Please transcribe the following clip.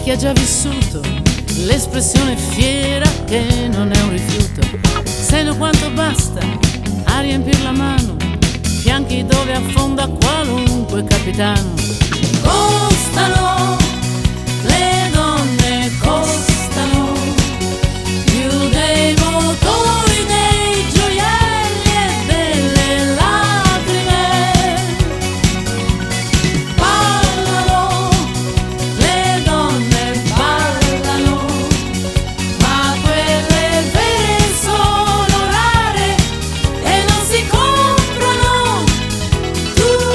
chi ha già vissuto, l'espressione fiera che non è un rifiuto. Seno quanto basta a riempir la mano, fianchi dove affonda qualunque capitano.